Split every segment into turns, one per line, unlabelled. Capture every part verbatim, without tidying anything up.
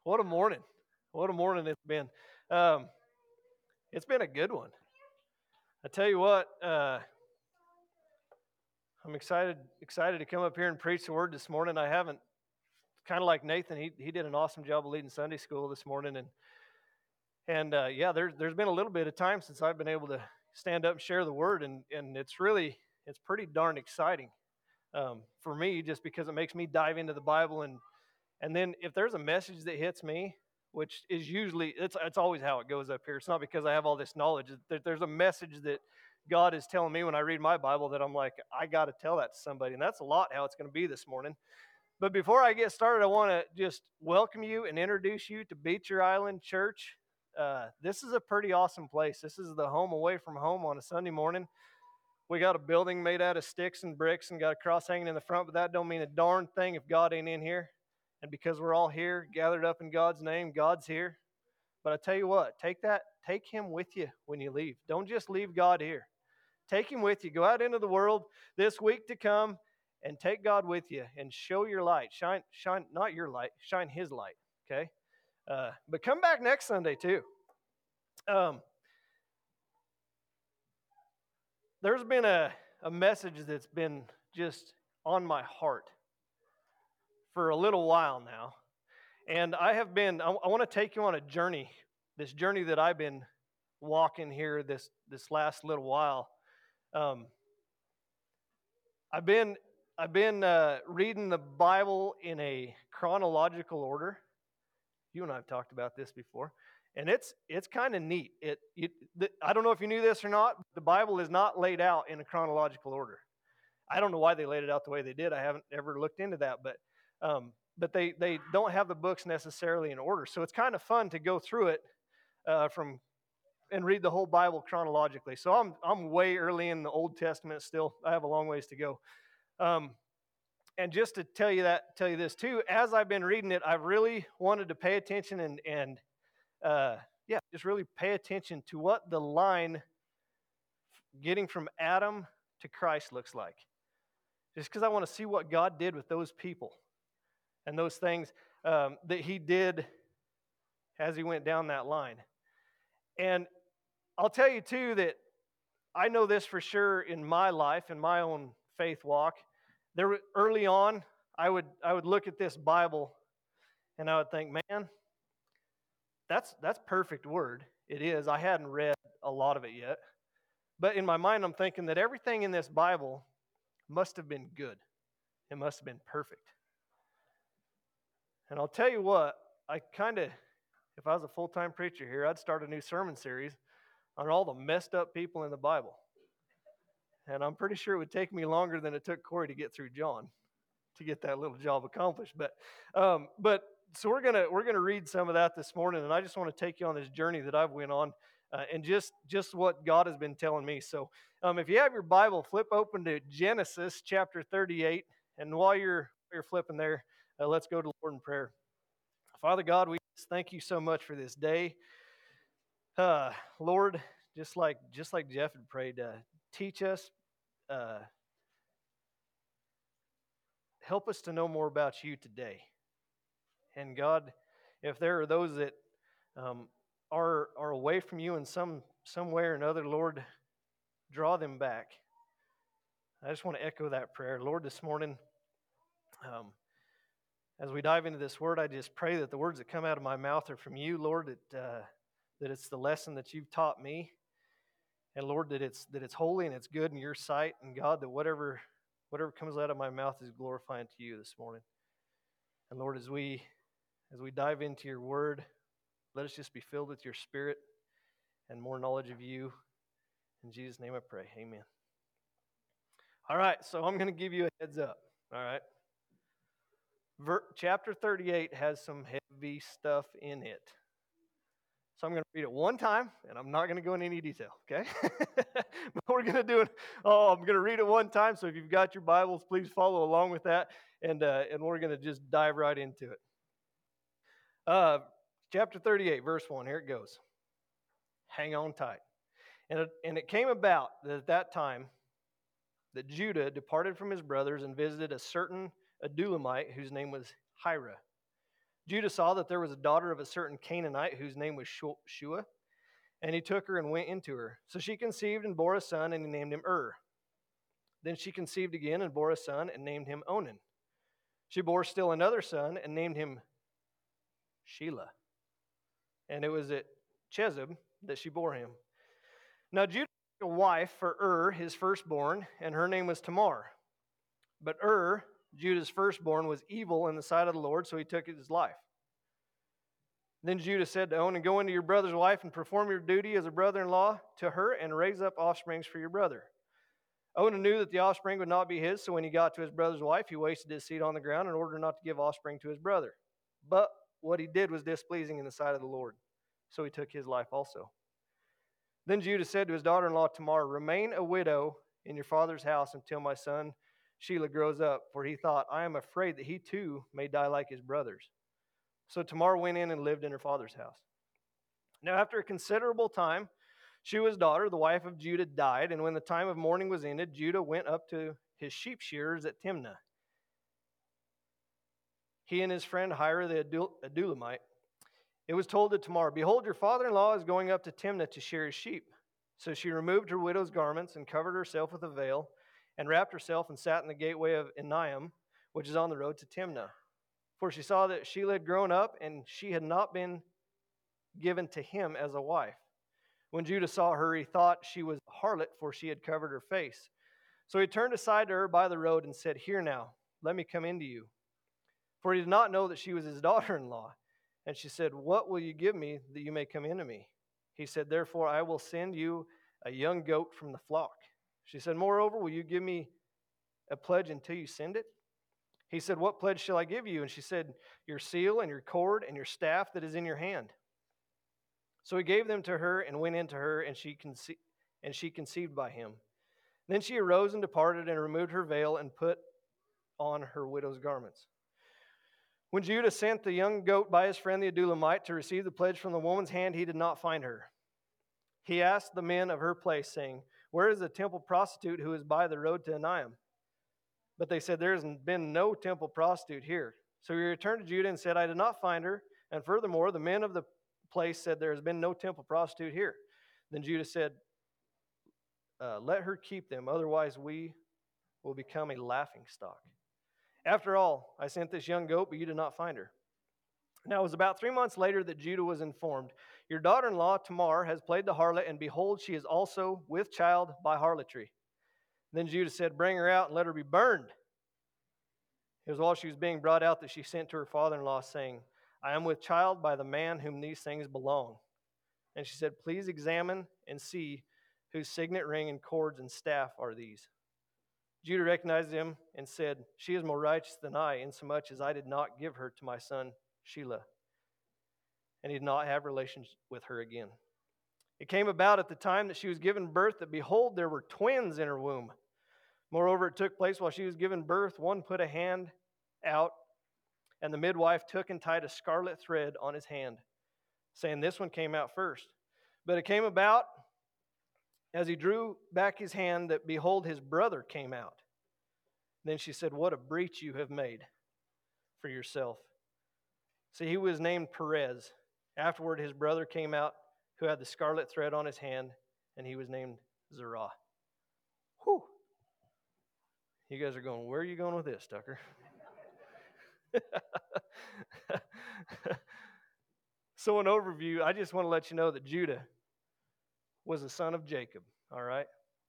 What a morning. What a morning it's been. Um, it's been a good one. I tell you what, uh, I'm excited excited to come up here and preach the word this morning. I haven't, kind of like Nathan, he he did an awesome job of leading Sunday school this morning, and and uh, yeah, there's there's been a little bit of time since I've been able to stand up and share the word, and and it's really it's pretty darn exciting um, for me, just because it makes me dive into the Bible, and and then if there's a message that hits me, which is usually it's it's always how it goes up here. It's not because I have all this knowledge. There- There's a message that God is telling me when I read my Bible that I'm like, I got to tell that to somebody, and that's a lot how it's going to be this morning. But before I get started, I want to just welcome you and introduce you to Beecher Island Church. Uh, this is a pretty awesome place. This is the home away from home on a Sunday morning. We got a building made out of sticks and bricks and got a cross hanging in the front, but that don't mean a darn thing if God ain't in here. And because we're all here, gathered up in God's name, God's here. But I tell you what, take that, take him with you when you leave. Don't just leave God here. Take him with you. Go out into the world this week to come and take God with you and show your light. Shine, shine, not your light, shine his light. Okay? Uh, but come back next Sunday too. Um, there's been a, a message that's been just on my heart for a little while now. And I have been, I, I want to take you on a journey, this journey that I've been walking here this, this last little while. Um, I've been, I've been uh, reading the Bible in a chronological order. You and I have talked about this before. And it's it's kind of neat. It, it the, I don't know if you knew this or not, but the Bible is not laid out in a chronological order. I don't know why they laid it out the way they did. I haven't ever looked into that, but um, but they they don't have the books necessarily in order. So it's kind of fun to go through it uh, from and read the whole Bible chronologically. So I'm I'm way early in the Old Testament still. I have a long ways to go. Um, and just to tell you that, tell you this too, as I've been reading it, I've really wanted to pay attention and and uh, yeah, just really pay attention to what the line getting from Adam to Christ looks like. Just because I want to see what God did with those people and those things um, that he did as he went down that line. And I'll tell you too that I know this for sure in my life, in my own faith walk. There early on, I would I would look at this Bible and I would think, man, that's that's perfect word. It is. I hadn't read a lot of it yet. But in my mind, I'm thinking that everything in this Bible must have been good. It must have been perfect. And I'll tell you what, I kind of, if I was a full-time preacher here, I'd start a new sermon series on all the messed up people in the Bible. And I'm pretty sure it would take me longer than it took Corey to get through John to get that little job accomplished. But, um, but so we're gonna we're gonna read some of that this morning, and I just want to take you on this journey that I've went on, uh, and just just what God has been telling me. So, um, if you have your Bible, flip open to Genesis chapter thirty-eight, and while you're while you're flipping there, uh, let's go to the Lord in prayer. Father God, we just thank you so much for this day. Uh, Lord, just like just like Jeff had prayed, uh, teach us, uh, help us to know more about you today. And God, if there are those that um, are are away from you in some some way or another, Lord, draw them back. I just want to echo that prayer, Lord, this morning. Um, as we dive into this word, I just pray that the words that come out of my mouth are from you, Lord. That uh, that it's the lesson that you've taught me, and Lord, that it's that it's holy and it's good in your sight, and God, that whatever whatever comes out of my mouth is glorifying to you this morning. And Lord, as we as we dive into your word, let us just be filled with your Spirit and more knowledge of you. In Jesus' name I pray. Amen. All right, so I'm going to give you a heads up. All right. Ver- chapter thirty-eight has some heavy stuff in it. So I'm going to read it one time, and I'm not going to go into any detail, okay? But we're going to do it. Oh, I'm going to read it one time, so if you've got your Bibles, please follow along with that, and uh, and we're going to just dive right into it. Uh, chapter thirty-eight, verse one, here it goes. Hang on tight. And it, and it came about that at that time that Judah departed from his brothers and visited a certain Adulamite whose name was Hira, Judah saw that there was a daughter of a certain Canaanite whose name was Shua, and he took her and went into her. So she conceived and bore a son, and he named him Ur. Then she conceived again and bore a son and named him Onan. She bore still another son and named him Shelah. And it was at Chezib that she bore him. Now Judah took a wife for Ur, his firstborn, and her name was Tamar. But Ur, Judah's firstborn, was evil in the sight of the Lord, so he took his life. Then Judah said to Onan, go into your brother's wife and perform your duty as a brother-in-law to her and raise up offspring for your brother. Onan knew that the offspring would not be his, so when he got to his brother's wife, he wasted his seed on the ground in order not to give offspring to his brother. But what he did was displeasing in the sight of the Lord, so he took his life also. Then Judah said to his daughter-in-law Tamar, remain a widow in your father's house until my son Shelah grows up, for he thought, I am afraid that he too may die like his brothers. So Tamar went in and lived in her father's house. Now after a considerable time, Shua's daughter, the wife of Judah, died, and when the time of mourning was ended, Judah went up to his sheep shearers at Timnah. He and his friend Hira the Adulamite. It was told to Tamar, behold, your father-in-law is going up to Timnah to shear his sheep. So she removed her widow's garments and covered herself with a veil and wrapped herself and sat in the gateway of Enaim, which is on the road to Timnah. For she saw that Shelah had grown up, and she had not been given to him as a wife. When Judah saw her, he thought she was a harlot, for she had covered her face. So he turned aside to her by the road and said, here now, let me come into you. For he did not know that she was his daughter-in-law. And she said, what will you give me that you may come into me? He said, therefore I will send you a young goat from the flock. She said, moreover, will you give me a pledge until you send it? He said, what pledge shall I give you? And she said, your seal and your cord and your staff that is in your hand. So he gave them to her and went in to her, and she, conce- and she conceived by him. Then she arose and departed and removed her veil and put on her widow's garments. When Judah sent the young goat by his friend the Adulamite to receive the pledge from the woman's hand, he did not find her. He asked the men of her place, saying, where is the temple prostitute who is by the road to Enaim? But they said, there has been no temple prostitute here. So he returned to Judah and said, I did not find her. And furthermore, the men of the place said, there has been no temple prostitute here. Then Judah said, uh, let her keep them, otherwise we will become a laughingstock. After all, I sent this young goat, but you did not find her. Now it was about three months later that Judah was informed, your daughter-in-law Tamar has played the harlot, and behold, she is also with child by harlotry. Then Judah said, bring her out and let her be burned. It was while she was being brought out that she sent to her father-in-law, saying, I am with child by the man whom these things belong. And she said, please examine and see whose signet ring and cords and staff are these. Judah recognized him and said, she is more righteous than I, insomuch as I did not give her to my son Shelah. And he did not have relations with her again. It came about at the time that she was given birth that, behold, there were twins in her womb. Moreover, it took place while she was giving birth. One put a hand out, and the midwife took and tied a scarlet thread on his hand, saying, this one came out first. But it came about, as he drew back his hand, that, behold, his brother came out. Then she said, what a breach you have made for yourself. So he was named Perez. Afterward, his brother came out, who had the scarlet thread on his hand, and he was named Zerah. Whew. You guys are going, where are you going with this, Tucker? So, an overview, I just want to let you know that Judah was the son of Jacob, all right?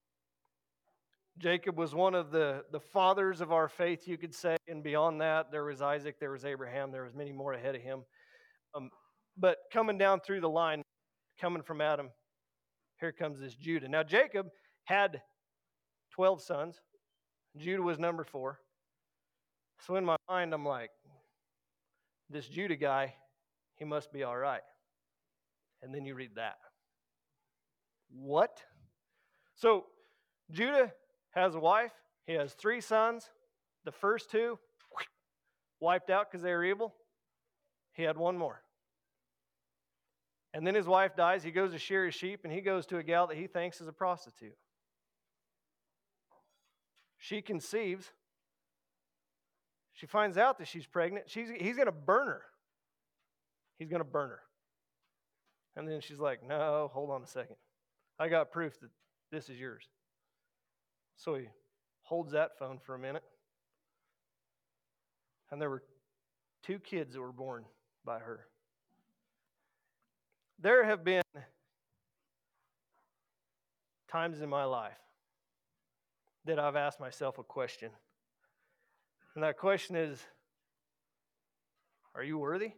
Jacob was one of the, the fathers of our faith, you could say, and beyond that, there was Isaac, there was Abraham, there was many more ahead of him. Um, but coming down through the line, coming from Adam, here comes this Judah. Now, Jacob had twelve sons. Judah was number four. So in my mind, I'm like, this Judah guy, he must be all right. And then you read that. What? So Judah has a wife. He has three sons. The first two wiped out because they were evil. He had one more. And then his wife dies. He goes to shear his sheep, and he goes to a gal that he thinks is a prostitute. She conceives. She finds out that she's pregnant. She's, he's going to burn her. He's going to burn her. And then she's like, no, hold on a second. I got proof that this is yours. So he holds that phone for a minute. And there were two kids that were born by her. There have been times in my life that I've asked myself a question. And that question is, are you worthy?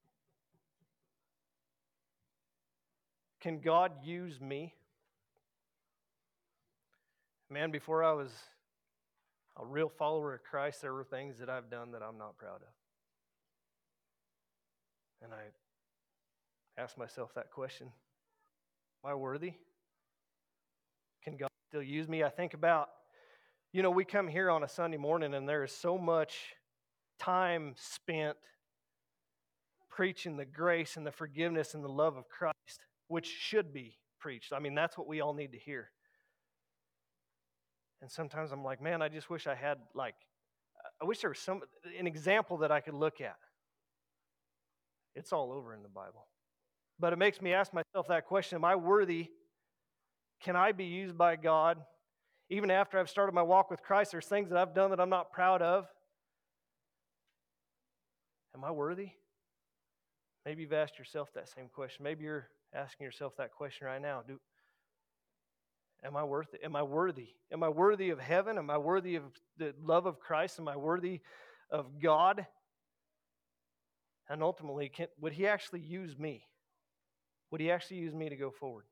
Can God use me? Man, before I was a real follower of Christ, there were things that I've done that I'm not proud of. And I asked myself that question. Am I worthy? Can God still use me? I think about, you know, we come here on a Sunday morning and there is so much time spent preaching the grace and the forgiveness and the love of Christ, which should be preached. I mean, that's what we all need to hear. And sometimes I'm like, man, I just wish I had, like, I wish there was some an example that I could look at. It's all over in the Bible. But it makes me ask myself that question, am I worthy? Can I be used by God? Even after I've started my walk with Christ, there's things that I've done that I'm not proud of. Am I worthy? Maybe you've asked yourself that same question. Maybe you're asking yourself that question right now. Do, am I worth it? Am I worthy? Am I worthy of heaven? Am I worthy of the love of Christ? Am I worthy of God? And ultimately, can, would He actually use me? Would He actually use me to go forward?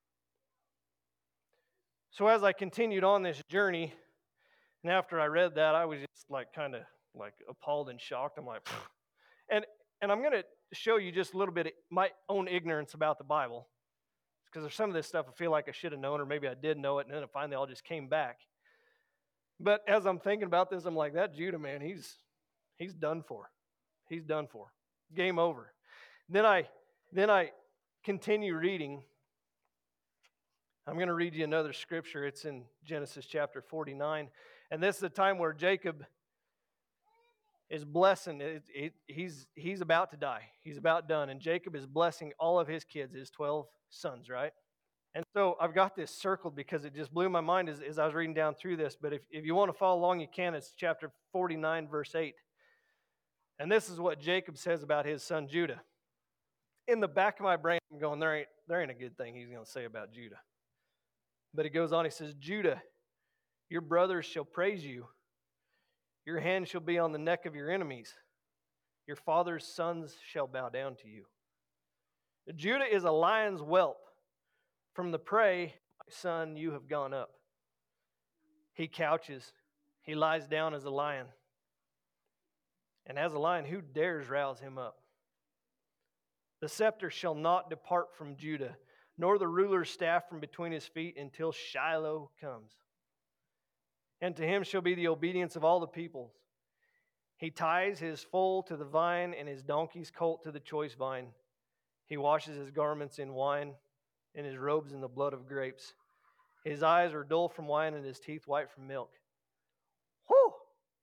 So as I continued on this journey, and after I read that, I was just like kind of like appalled and shocked. I'm like, pfft. and and I'm going to show you just a little bit of my own ignorance about the Bible, because there's some of this stuff I feel like I should have known, or maybe I did know it, and then it finally all just came back. But as I'm thinking about this, I'm like, that Judah man, he's he's done for. He's done for. Game over. Then I then I continue reading. I'm going to read you another scripture. It's in Genesis chapter forty-nine. And this is the time where Jacob is blessing. It, it, he's, he's about to die. He's about done. And Jacob is blessing all of his kids, his twelve sons, right? And so I've got this circled because it just blew my mind as, as I was reading down through this. But if, if you want to follow along, you can. It's chapter forty-nine, verse eight. And this is what Jacob says about his son Judah. In the back of my brain, I'm going, there ain't, there ain't a good thing he's going to say about Judah. But he goes on, he says, Judah, your brothers shall praise you. Your hand shall be on the neck of your enemies. Your father's sons shall bow down to you. Judah is a lion's whelp. From the prey, my son, you have gone up. He couches. He lies down as a lion. And as a lion, who dares rouse him up? The scepter shall not depart from Judah, nor the ruler's staff from between his feet until Shiloh comes. And to him shall be the obedience of all the peoples. He ties his foal to the vine and his donkey's colt to the choice vine. He washes his garments in wine and his robes in the blood of grapes. His eyes are dull from wine and his teeth white from milk. Whew!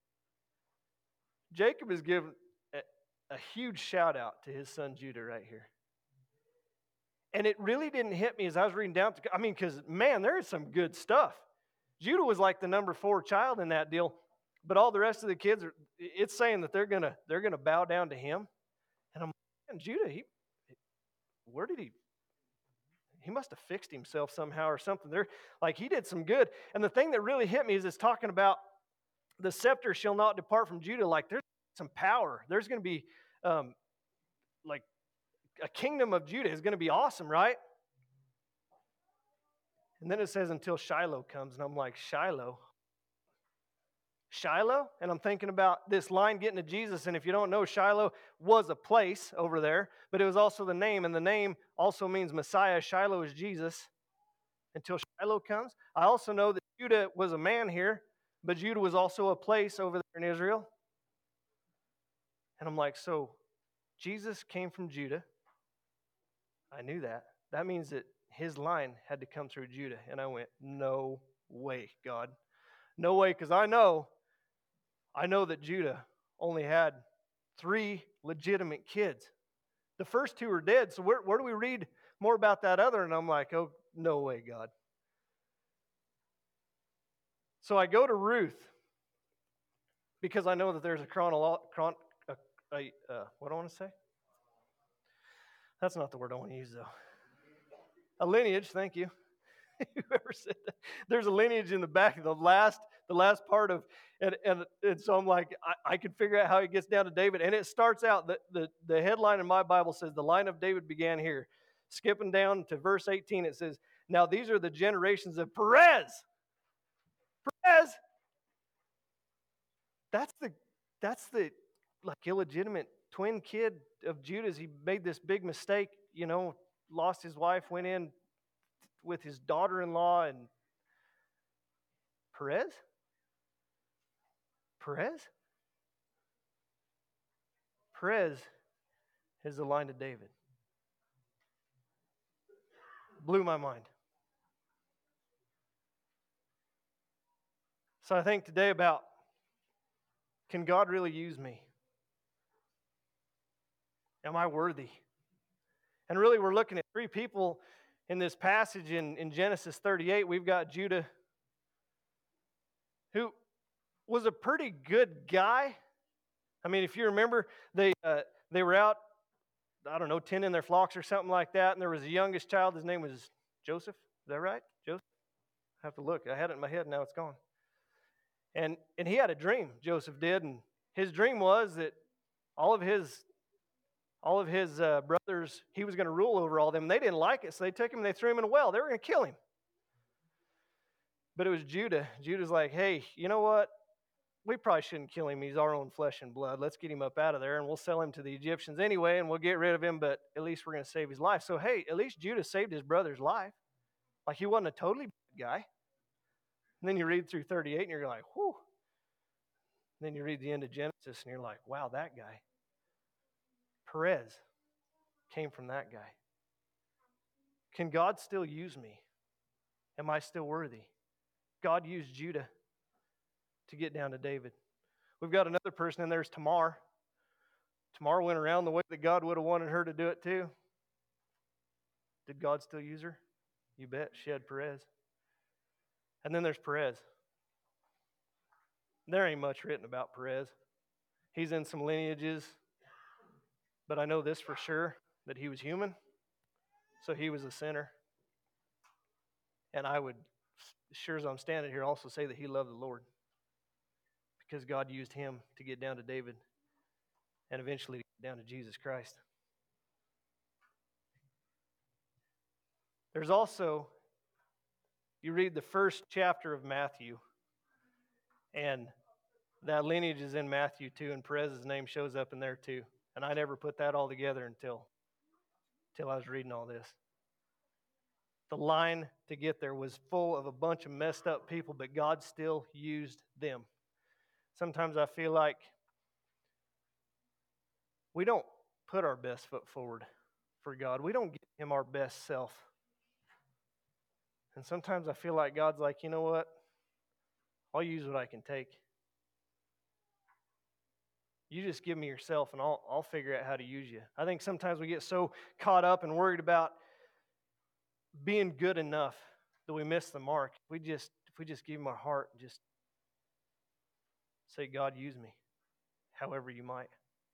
Jacob is given a, a huge shout out to his son Judah right here. And it really didn't hit me as I was reading down. To, I mean, because, man, there is some good stuff. Judah was like the number four child in that deal. But all the rest of the kids, are, it's saying that they're going to they're gonna bow down to him. And I'm like, man, Judah, he, where did he? He must have fixed himself somehow or something. There, like he did some good. And the thing that really hit me is it's talking about the scepter shall not depart from Judah. Like there's some power. There's going to be um, like a kingdom of Judah is going to be awesome, right? And then it says until Shiloh comes. And I'm like, Shiloh? Shiloh? And I'm thinking about this line getting to Jesus. And if you don't know, Shiloh was a place over there, but it was also the name. And the name also means Messiah. Shiloh is Jesus. Until Shiloh comes. I also know that Judah was a man here, but Judah was also a place over there in Israel. And I'm like, so Jesus came from Judah. I knew that. That means that his line had to come through Judah. And I went, no way, God. No way, because I know, I know that Judah only had three legitimate kids. The first two are dead. So where, where do we read more about that other? And I'm like, oh, no way, God. So I go to Ruth because I know that there's a chronolo- chron- a, a, uh, what do I want to say? That's not the word I want to use, though. A lineage, thank you. Whoever said that. There's a lineage in the back, the last, the last part of, and and, and so I'm like, I, I can figure out how he gets down to David. And it starts out, the, the, the headline in my Bible says, the line of David began here. Skipping down to verse eighteen, it says, now these are the generations of Perez. Perez! That's the, that's the, like, illegitimate twin kid of Judah's. He made this big mistake, you know, lost his wife, went in with his daughter-in-law, and Perez? Perez? Perez is the line to David. Blew my mind. So I think today about, can God really use me? Am I worthy? And really, we're looking at three people in this passage in, in Genesis thirty-eight. We've got Judah, who was a pretty good guy. I mean, if you remember, they uh, they were out, I don't know, tending their flocks or something like that, and there was a youngest child. His name was Joseph. Is that right? Joseph? I have to look. I had it in my head, now it's gone. And and he had a dream, Joseph did, and his dream was that all of his all of his uh, brothers, he was going to rule over all of them. And they didn't like it, so they took him and they threw him in a well. They were going to kill him. But it was Judah. Judah's like, hey, you know what? We probably shouldn't kill him. He's our own flesh and blood. Let's get him up out of there, and we'll sell him to the Egyptians anyway, and we'll get rid of him, but at least we're going to save his life. So, hey, at least Judah saved his brother's life. Like, he wasn't a totally bad guy. And then you read through thirty-eight, and you're like, whew. Then you read the end of Genesis, and you're like, wow, that guy. Perez came from that guy. Can God still use me? Am I still worthy? God used Judah to get down to David. We've got another person in there, is Tamar. Tamar went around the way that God would have wanted her to do it too. Did God still use her? You bet. She had Perez. And then there's Perez. There ain't much written about Perez. He's in some lineages, but I know this for sure, that he was human, so he was a sinner. And I would, as sure as I'm standing here, also say that he loved the Lord, because God used him to get down to David and eventually to get down to Jesus Christ. There's also, you read the first chapter of Matthew, and that lineage is in Matthew too, and Perez's name shows up in there too. And I never put that all together until, until I was reading all this. The line to get there was full of a bunch of messed up people, but God still used them. Sometimes I feel like we don't put our best foot forward for God. We don't give him our best self. And sometimes I feel like God's like, you know what? I'll use what I can take. You just give me yourself, and I'll, I'll figure out how to use you. I think sometimes we get so caught up and worried about being good enough that we miss the mark. We just, if we just give him our heart and just say, God, use me however you might.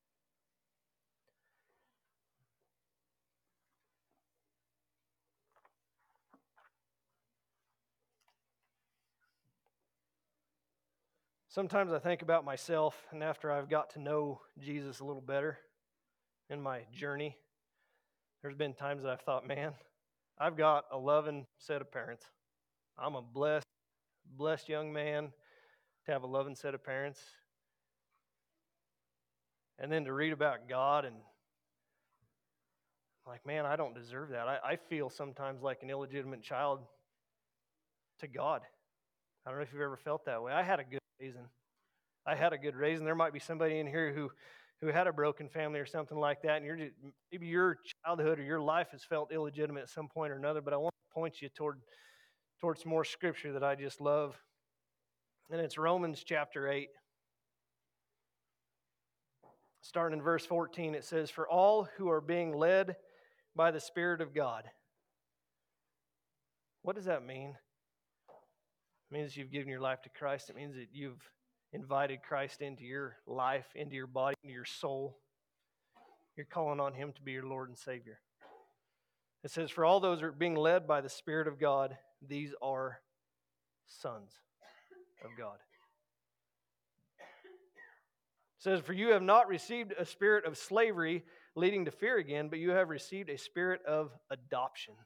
Sometimes I think about myself, and after I've got to know Jesus a little better in my journey, there's been times that I've thought, man, I've got a loving set of parents. I'm a blessed, blessed young man to have a loving set of parents. And then to read about God, and like, man, I don't deserve that. I, I feel sometimes like an illegitimate child to God. I don't know if you've ever felt that way. I had a good raising. I had a good raising. There might be somebody in here who, who had a broken family or something like that, and you're just, maybe your childhood or your life has felt illegitimate at some point or another, but I want to point you toward, toward some more scripture that I just love. And it's Romans chapter eight. Starting in verse fourteen, it says, "For all who are being led by the Spirit of God." What does that mean? It means you've given your life to Christ. It means that you've invited Christ into your life, into your body, into your soul. You're calling on Him to be your Lord and Savior. It says, "For all those who are being led by the Spirit of God, these are sons of God." It says, "For you have not received a spirit of slavery leading to fear again, but you have received a spirit of adoption."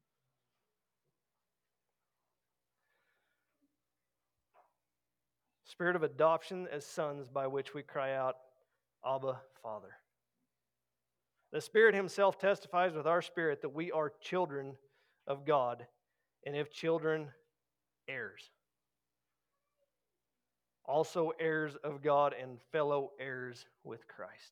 Spirit of adoption as sons, by which we cry out, "Abba, Father." The Spirit Himself testifies with our spirit that we are children of God, and if children, heirs. Also heirs of God and fellow heirs with Christ.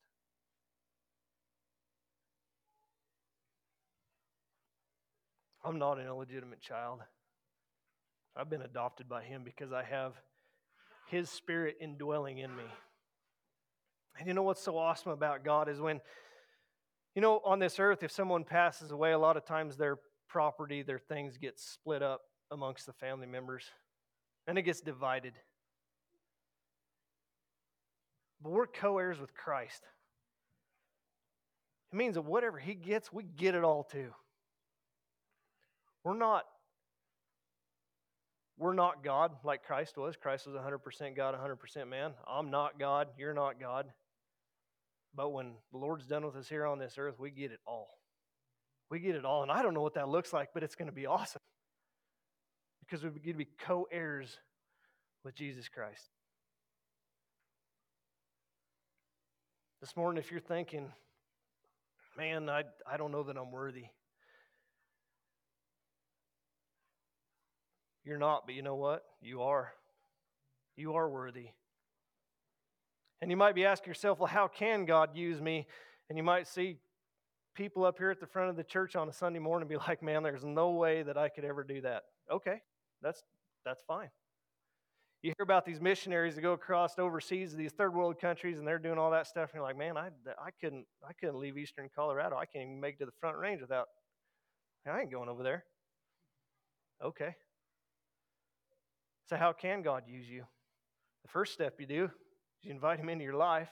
I'm not an illegitimate child. I've been adopted by Him because I have His Spirit indwelling in me. And you know what's so awesome about God is when, you know, on this earth, if someone passes away, a lot of times their property, their things get split up amongst the family members, and it gets divided. But we're co-heirs with Christ. It means that whatever He gets, we get it all too. We're not, we're not God like Christ was. Christ was one hundred percent God, one hundred percent man. I'm not God. You're not God. But when the Lord's done with us here on this earth, we get it all. We get it all. And I don't know what that looks like, but it's going to be awesome. Because we get to be co-heirs with Jesus Christ. This morning, if you're thinking, man, I, I don't know that I'm worthy. You're not, but you know what? You are. You are worthy. And you might be asking yourself, well, how can God use me? And you might see people up here at the front of the church on a Sunday morning and be like, man, there's no way that I could ever do that. Okay, that's that's fine. You hear about these missionaries that go across overseas to these third world countries and they're doing all that stuff, and you're like, man, I, I couldn't I couldn't leave eastern Colorado. I can't even make it to the Front Range without, I ain't going over there. Okay. So how can God use you? The first step you do is you invite Him into your life.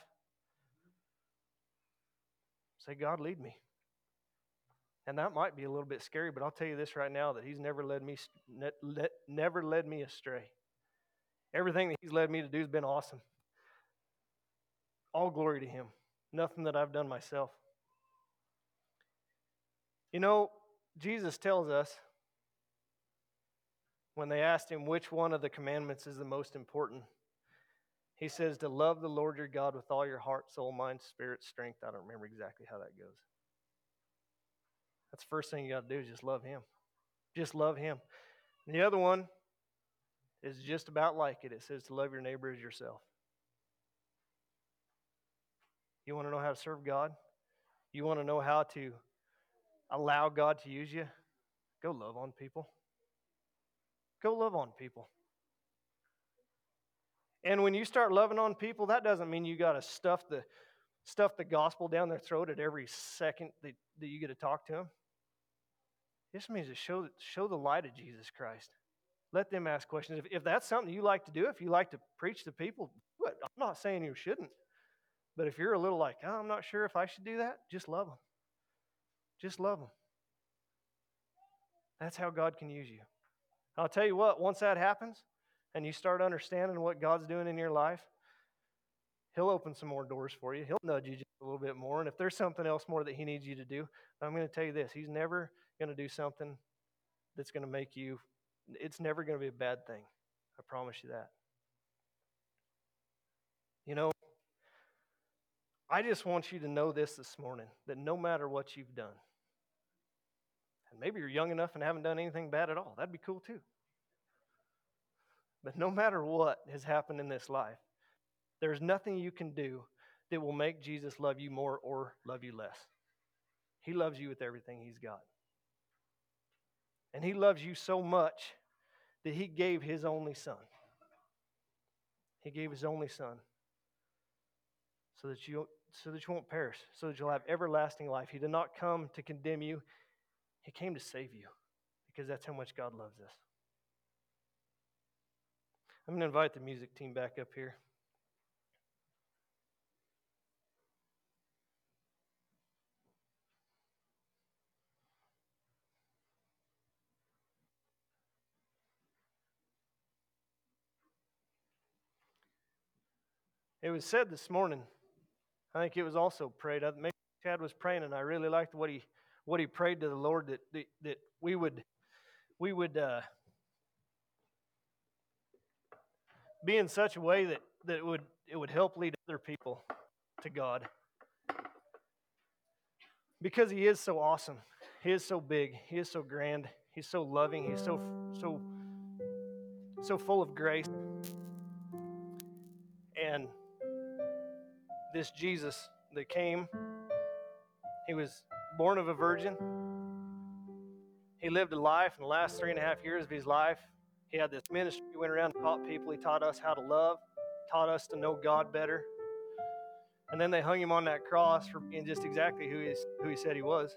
Say, God, lead me. And that might be a little bit scary, but I'll tell you this right now, that He's never led me ne- never led me astray. Everything that He's led me to do has been awesome. All glory to Him. Nothing that I've done myself. You know, Jesus tells us, when they asked Him which one of the commandments is the most important, He says to love the Lord your God with all your heart, soul, mind, spirit, strength. I don't remember exactly how that goes. That's the first thing you got to do is just love Him. Just love Him. And the other one is just about like it. It says to love your neighbor as yourself. You want to know how to serve God? You want to know how to allow God to use you? Go love on people. Go love on people. And when you start loving on people, that doesn't mean you got to stuff the stuff the gospel down their throat at every second that, that you get to talk to them. It just means to show, show the light of Jesus Christ. Let them ask questions. If, if that's something you like to do, if you like to preach to people, what? I'm not saying you shouldn't. But if you're a little like, oh, I'm not sure if I should do that, just love them. Just love them. That's how God can use you. I'll tell you what, once that happens and you start understanding what God's doing in your life, He'll open some more doors for you. He'll nudge you just a little bit more. And if there's something else more that He needs you to do, I'm going to tell you this. He's never going to do something that's going to make you, it's never going to be a bad thing. I promise you that. You know, I just want you to know this this morning, that no matter what you've done, and maybe you're young enough and haven't done anything bad at all. That'd be cool too. But no matter what has happened in this life, there's nothing you can do that will make Jesus love you more or love you less. He loves you with everything He's got. And He loves you so much that He gave His only Son. He gave His only Son so that you, so that you won't perish, so that you'll have everlasting life. He did not come to condemn you. He came to save you because that's how much God loves us. I'm going to invite the music team back up here. It was said this morning, I think it was also prayed. Maybe Chad was praying, and I really liked what he what he prayed to the Lord, that that, that we would we would uh, be in such a way that, that it would it would help lead other people to God. Because He is so awesome. He is so big. He is so grand. He's so loving. He's so so so full of grace. And this Jesus that came, He was born of a virgin. He lived a life in the last three and a half years of His life. He had this ministry. He went around and taught people. He taught us how to love, taught us to know God better. And then they hung Him on that cross for being just exactly who he, who he said He was.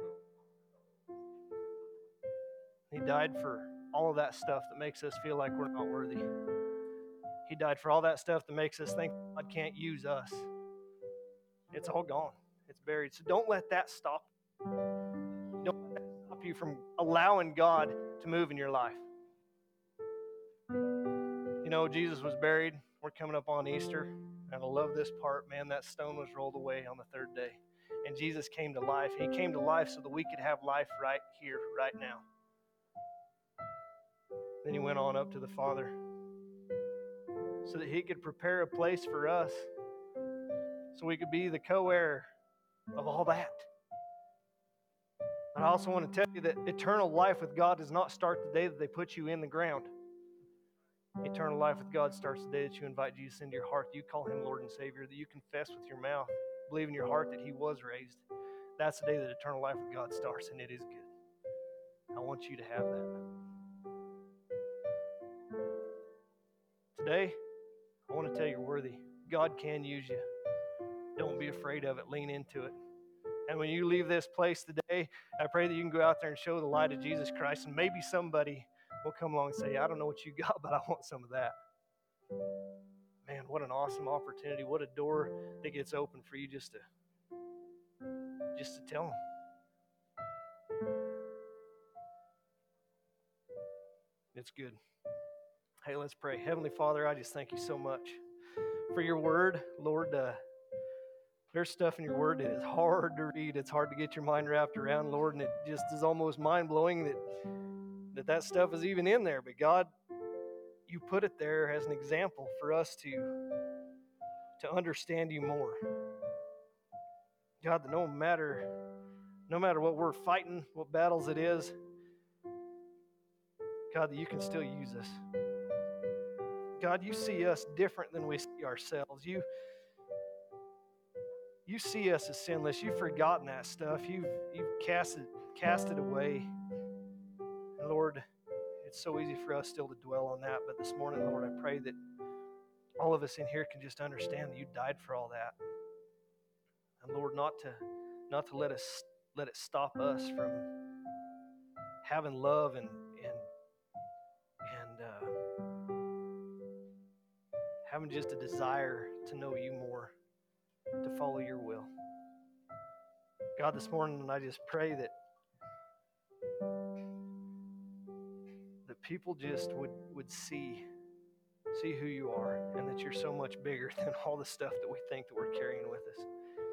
He died for all of that stuff that makes us feel like we're not worthy. He died for all that stuff that makes us think God can't use us. It's all gone. It's buried. So don't let that stop you. Don't let that stop you from allowing God to move in your life. You know, Jesus was buried. We're coming up on Easter. And I love this part, man. That stone was rolled away on the third day. And Jesus came to life. He came to life so that we could have life right here, right now. Then He went on up to the Father so that He could prepare a place for us, so we could be the co-heir of all that. And I also want to tell you that eternal life with God does not start the day that they put you in the ground. Eternal life with God starts the day that you invite Jesus into your heart, that you call Him Lord and Savior, that you confess with your mouth, believe in your heart that He was raised. That's the day that eternal life with God starts, and it is good. I want you to have that. Today, I want to tell you you're worthy. God can use you. Don't be afraid of it. Lean into it. And when you leave this place today, I pray that you can go out there and show the light of Jesus Christ, and maybe somebody will come along and say, I don't know what you got, but I want some of that. Man, what an awesome opportunity. What a door that gets open for you just to just to tell them. It's good. Hey, let's pray. Heavenly Father, I just thank you so much for your word. Lord, uh, there's stuff in your word that is hard to read. It's hard to get your mind wrapped around, Lord, and it just is almost mind-blowing that that, that stuff is even in there. But God, you put it there as an example for us to, to understand you more. God, that no matter, no matter what we're fighting, what battles it is, God, that you can still use us. God, you see us different than we see ourselves. You, you see us as sinless. You've forgotten that stuff. You've, you've cast it, cast it away. And Lord, it's so easy for us still to dwell on that. But this morning, Lord, I pray that all of us in here can just understand that you died for all that. And Lord, not to, not to let us, let it stop us from having love and, and, and, uh, having just a desire to know you more, to follow your will. God, this morning, I just pray that that people just would, would see, see who you are, and that you're so much bigger than all the stuff that we think that we're carrying with us.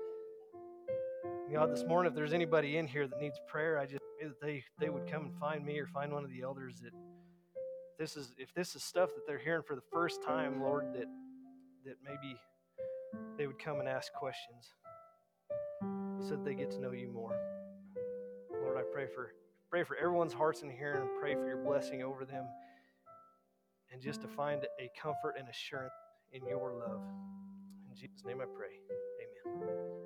God, this morning, if there's anybody in here that needs prayer, I just pray that they, they would come and find me or find one of the elders. That this is if this is stuff that they're hearing for the first time, Lord, that that maybe they would come and ask questions so that they get to know you more. Lord, I pray for pray for everyone's hearts in here, and pray for your blessing over them, and just to find a comfort and assurance in your love. In Jesus' name I pray. Amen.